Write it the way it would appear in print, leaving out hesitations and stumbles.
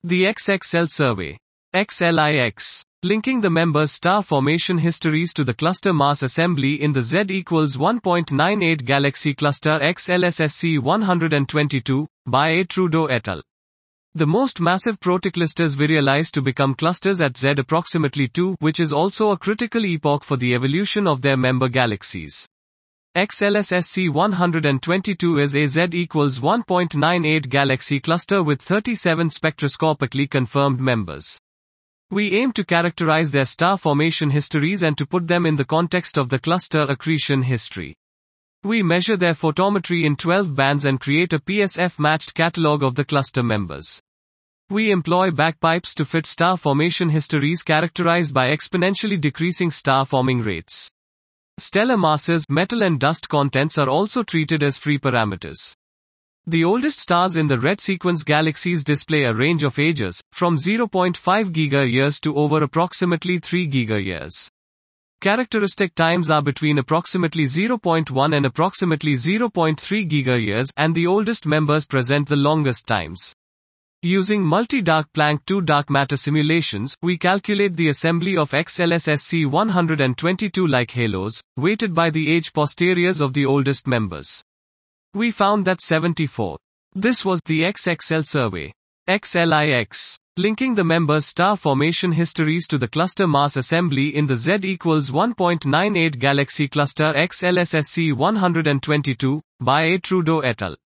The XXL Survey. XLIX. Linking the members' star formation histories to the cluster mass assembly in the Z equals 1.98 galaxy cluster XLSSC 122, by A. Trudeau et al. The most massive protoclusters virialize to become clusters at Z approximately 2, which is also a critical epoch for the evolution of their member galaxies. XLSSC 122 is a Z equals 1.98 galaxy cluster with 37 spectroscopically confirmed members. We aim to characterize their star formation histories and to put them in the context of the cluster accretion history. We measure their photometry in 12 bands and create a PSF-matched catalog of the cluster members. We employ bagpipes to fit star formation histories characterized by exponentially decreasing star forming rates. Stellar masses, metal and dust contents are also treated as free parameters. The oldest stars in the red sequence galaxies display a range of ages, from 0.5 giga-years to over approximately 3 giga-years. Characteristic times are between approximately 0.1 and approximately 0.3 giga-years, and the oldest members present the longest times. Using multi-dark Planck 2 dark matter simulations, we calculate the assembly of XLSSC 122 like halos, weighted by the age posteriors of the oldest members. We found that 74. This was the XXL Survey. XLIX. Linking the members' star formation histories to the cluster mass assembly in the Z equals 1.98 galaxy cluster XLSSC 122, by A. Trudeau et al.